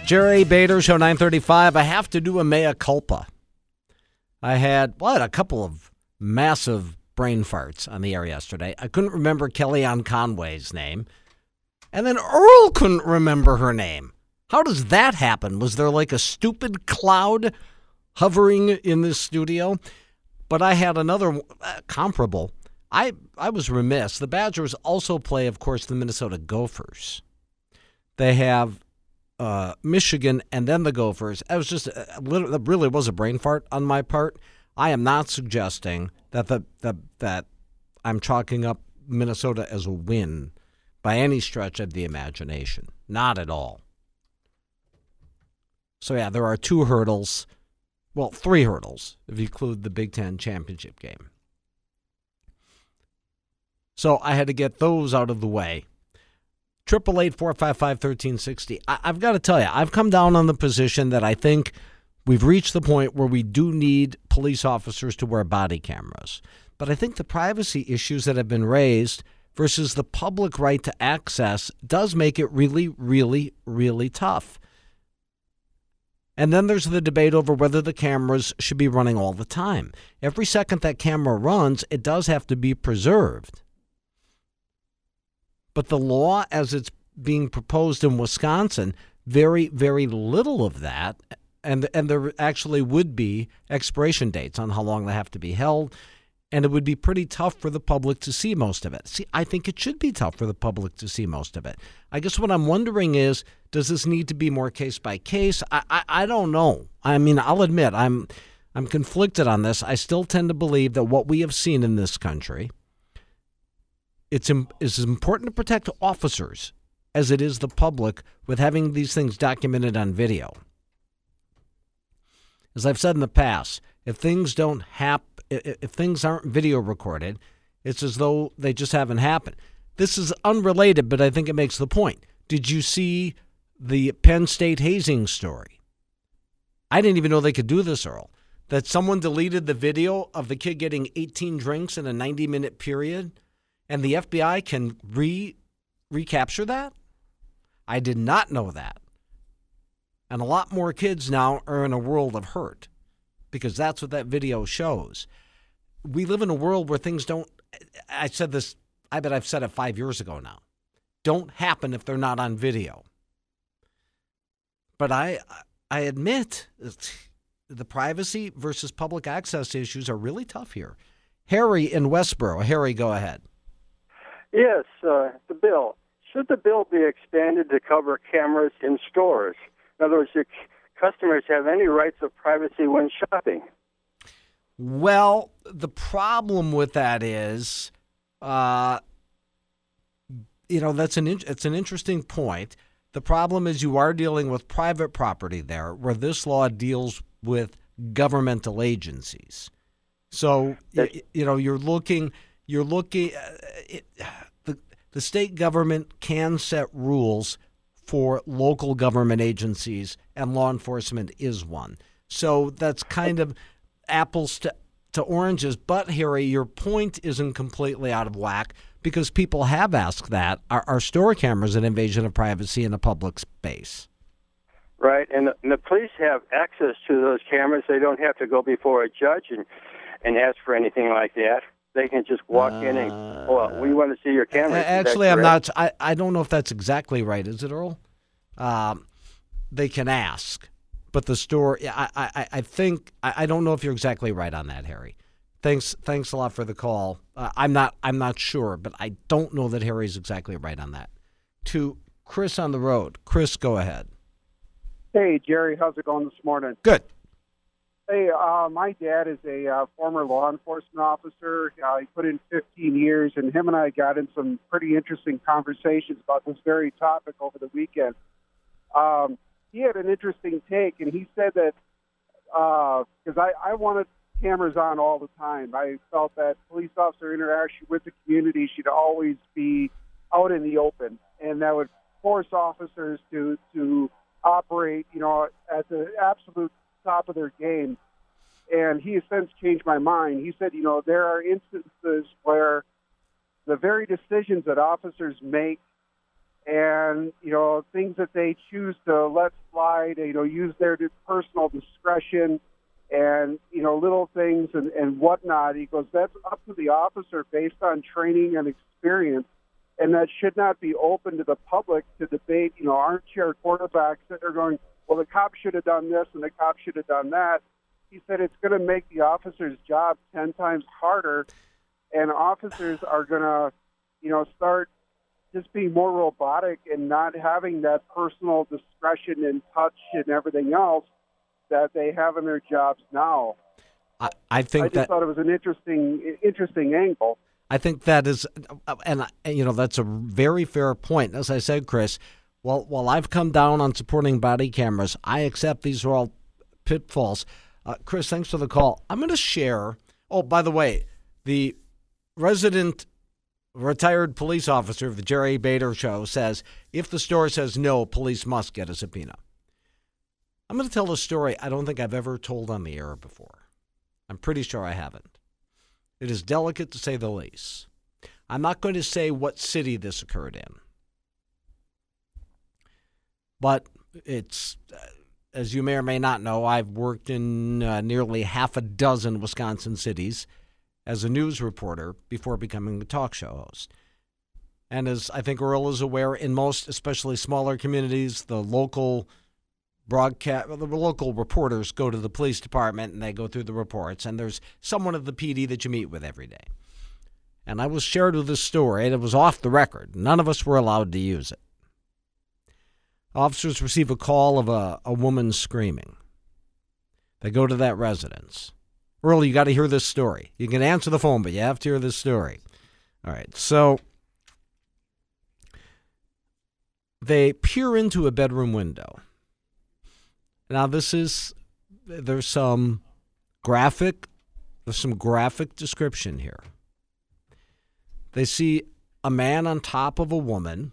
Jerry Bader, Show 935. I have to do a mea culpa. I had, a couple of massive brain farts on the air yesterday. I couldn't remember Kellyanne Conway's name. And then Earl couldn't remember her name. How does that happen? Was there like a stupid cloud hovering in this studio? But I had another comparable. I was remiss. The Badgers also play, of course, the Minnesota Gophers. They have Michigan and then the Gophers. It was just it really was a brain fart on my part. I am not suggesting that I'm chalking up Minnesota as a win by any stretch of the imagination. Not at all. So, yeah, there are two hurdles. Well, three hurdles, if you include the Big Ten championship game. So I had to get those out of the way. 888-455-1360. I've got to tell you, I've come down on the position that I think we've reached the point where we do need police officers to wear body cameras. But I think the privacy issues that have been raised versus the public right to access does make it really, really, really tough. And then there's the debate over whether the cameras should be running all the time. Every second that camera runs, it does have to be preserved. But the law, as it's being proposed in Wisconsin, very, very little of that. And there actually would be expiration dates on how long they have to be held. And it would be pretty tough for the public to see most of it. See, I think it should be tough for the public to see most of it. I guess what I'm wondering is, does this need to be more case by case? I don't know. I mean, I'll admit I'm conflicted on this. I still tend to believe that what we have seen in this country, it's as important to protect officers as it is the public with having these things documented on video. As I've said in the past, if things if things aren't video recorded, it's as though they just haven't happened. This is unrelated, but I think it makes the point. Did you see the Penn State hazing story? I didn't even know they could do this, Earl. That someone deleted the video of the kid getting 18 drinks in a 90-minute period, and the FBI can recapture that? I did not know that. And a lot more kids now are in a world of hurt because that's what that video shows. We live in a world where things don't, I said this, I bet I've said it 5 years ago now, don't happen if they're not on video. But I admit the privacy versus public access issues are really tough here. Harry in Westboro. Harry, go ahead. Yes, the bill. Should the bill be expanded to cover cameras in stores? In other words, do customers have any rights of privacy when shopping? Well, the problem with that is, that's it's an interesting point. The problem is you are dealing with private property there, where this law deals with governmental agencies. So, you're looking. The state government can set rules for local government agencies, and law enforcement is one. So that's kind of apples to oranges. But, Harry, your point isn't completely out of whack because people have asked that. Are store cameras an invasion of privacy in a public space? Right, and the police have access to those cameras. They don't have to go before a judge and ask for anything like that. They can just walk in and, we want to see your camera. Actually, I'm not. I don't know if that's exactly right. Is it, Earl? They can ask, but the store. I think I don't know if you're exactly right on that, Harry. Thanks a lot for the call. I'm not sure, but I don't know that Harry's exactly right on that. To Chris on the road. Chris, go ahead. Hey, Jerry, how's it going this morning? Good. Hey, my dad is a former law enforcement officer. He put in 15 years, and him and I got in some pretty interesting conversations about this very topic over the weekend. He had an interesting take, and he said that, because I wanted cameras on all the time. I felt that police officer interaction with the community should always be out in the open, and that would force officers to operate, at the absolute top of their game. And he has since changed my mind. He said, there are instances where the very decisions that officers make and, things that they choose to let slide, use their personal discretion and, little things and whatnot. He goes, that's up to the officer based on training and experience, and that should not be open to the public to debate, armchair quarterbacks that are going, well, the cop should have done this and the cop should have done that. He said it's going to make the officer's job 10 times harder, and officers are going to, start just being more robotic and not having that personal discretion and touch and everything else that they have in their jobs now. I just thought it was an interesting angle. I think that is, and that's a very fair point. As I said, Chris, while I've come down on supporting body cameras, I accept these are all pitfalls. Chris, thanks for the call. I'm going to share. Oh, by the way, the resident retired police officer of the Jerry Bader Show says if the store says no, police must get a subpoena. I'm going to tell a story I don't think I've ever told on the air before. I'm pretty sure I haven't. It is delicate to say the least. I'm not going to say what city this occurred in. But it's, as you may or may not know, I've worked in nearly half a dozen Wisconsin cities as a news reporter before becoming a talk show host. And as I think Earl is aware, in most, especially smaller communities, the local reporters go to the police department and they go through the reports, and there's someone at the PD that you meet with every day. And I was shared with this story, and it was off the record. None of us were allowed to use it. Officers receive a call of a woman screaming. They go to that residence. Earl, you got to hear this story. You can answer the phone, but you have to hear this story. All right, so they peer into a bedroom window. Now, there's some graphic description here. They see a man on top of a woman.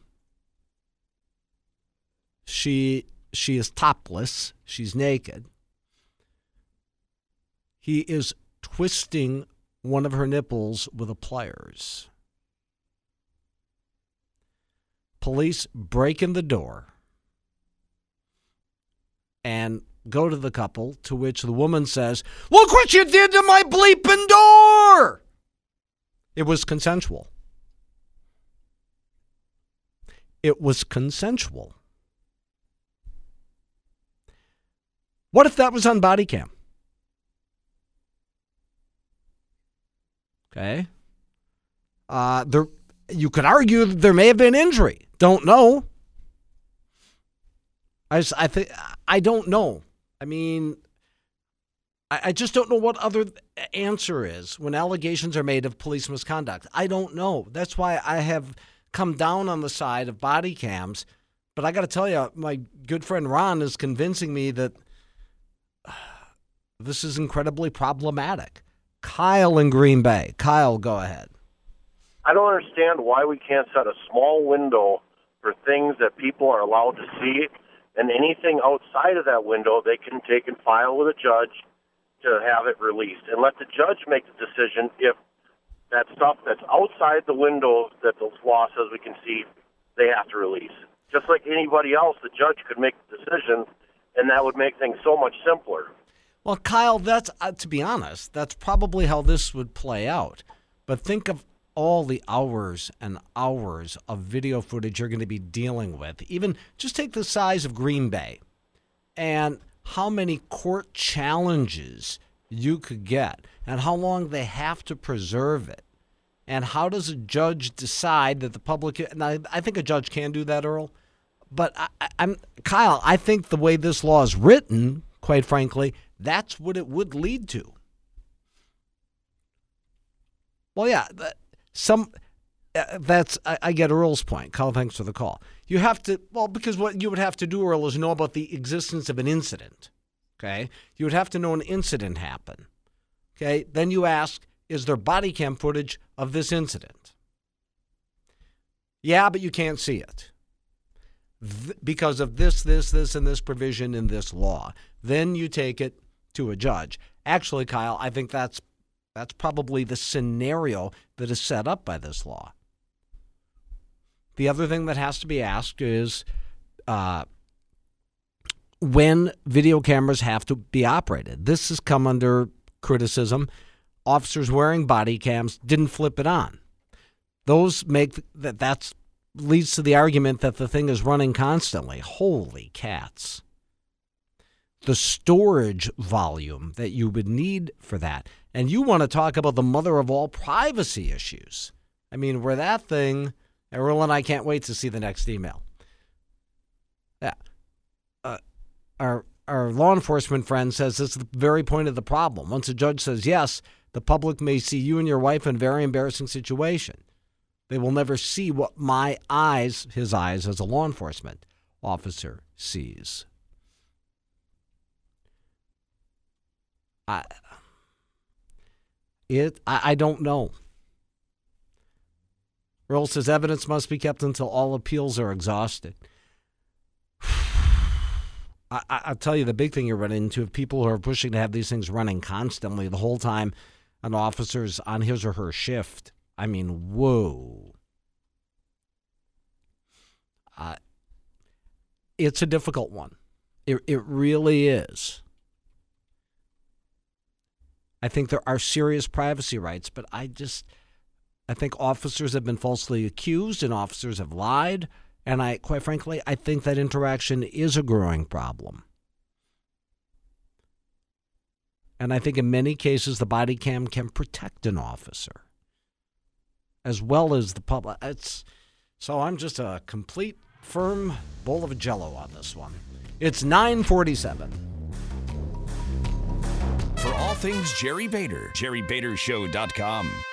She is topless. She's naked. He is twisting one of her nipples with a pliers. Police break in the door and go to the couple, to which the woman says, "Look what you did to my bleeping door!" It was consensual. It was consensual. What if that was on body cam? Okay. You could argue that there may have been injury. Don't know. I don't know. I mean, I just don't know what other answer is when allegations are made of police misconduct. I don't know. That's why I have come down on the side of body cams. But I got to tell you, my good friend Ron is convincing me that this is incredibly problematic. Kyle in Green Bay. Kyle, go ahead. I don't understand why we can't set a small window for things that people are allowed to see, and anything outside of that window they can take and file with a judge to have it released, and let the judge make the decision if that stuff that's outside the window that the law says we can see, they have to release. Just like anybody else, the judge could make the decision, and that would make things so much simpler. Well, Kyle, that's to be honest, that's probably how this would play out. But think of all the hours and hours of video footage you're going to be dealing with. Even just take the size of Green Bay and how many court challenges you could get and how long they have to preserve it. And how does a judge decide that the public... And I think a judge can do that, Earl. But Kyle, I think the way this law is written, quite frankly, that's what it would lead to. Well, yeah, I get Earl's point. Kyle, thanks for the call. You have to, because what you would have to do, Earl, is know about the existence of an incident. Okay? You would have to know an incident happened. Okay? Then you ask, is there body cam footage of this incident? Yeah, but you can't see it. Because of this, and this provision in this law. Then you take it to a judge. Actually, Kyle, I think that's probably the scenario that is set up by this law. The other thing that has to be asked is when video cameras have to be operated. This has come under criticism. Officers wearing body cams didn't flip it on. Those make that leads to the argument that the thing is running constantly. Holy cats. The storage volume that you would need for that. And you want to talk about the mother of all privacy issues. I mean, where that thing, Errol and I can't wait to see the next email. Yeah. Our law enforcement friend says this is the very point of the problem. Once a judge says yes, the public may see you and your wife in a very embarrassing situation. They will never see what his eyes as a law enforcement officer sees. I don't know. Earl says evidence must be kept until all appeals are exhausted. I'll tell you the big thing you're running into of people who are pushing to have these things running constantly the whole time an officer's on his or her shift. I mean, whoa. It's a difficult one. It really is. I think there are serious privacy rights, but I think officers have been falsely accused and officers have lied. And quite frankly, I think that interaction is a growing problem. And I think in many cases, the body cam can protect an officer as well as the public. So I'm just a complete, firm bowl of Jell-O on this one. It's 9:47. For all things Jerry Bader, JerryBaderShow.com.